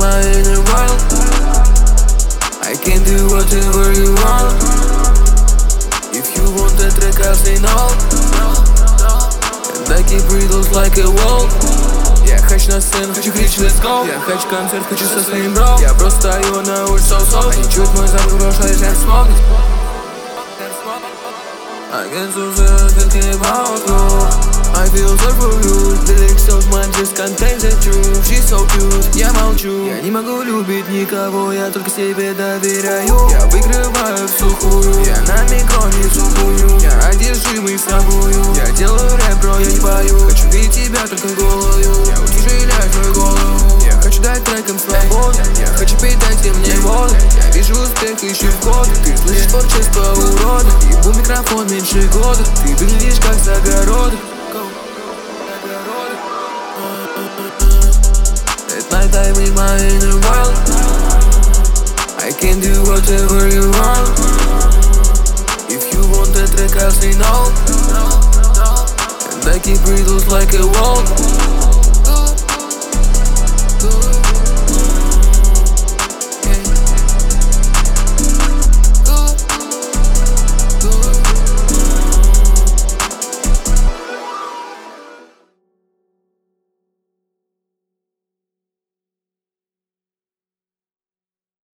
my inner world. I can do whatever you want. If you want that track, I'll say no. And I keep riddles like a wall. Я хочу на сцену, хочу кричать let's go. Я хочу концерт, хочу со своим бро. Я просто стою на улице so-so. Они чуют мой запах, прошлое, я смогу. I get so sad thinking about you. I feel sorry for you. The lyrics of mine just contain the truth. She's so cute, я молчу. Я не могу любить никого, я только себе доверяю. Я выигрываю в сухую, я на микроне сухую. Я одержимый собою, я делаю рэп, бро, я не пою. Хочу видеть тебя только голую, я утяжеляю твою голову. Я хочу дать трекам свободу, я хочу передать всем мне воду. Я вижу успех, ищу вход. Ты слышишь творчество урода. Ебу микрофон меньше года. Ты выглядишь как с огорода. At night I'm in my inner world. I can do whatever you want. If you want that track, I'll say no. And I keep riddles like a wall.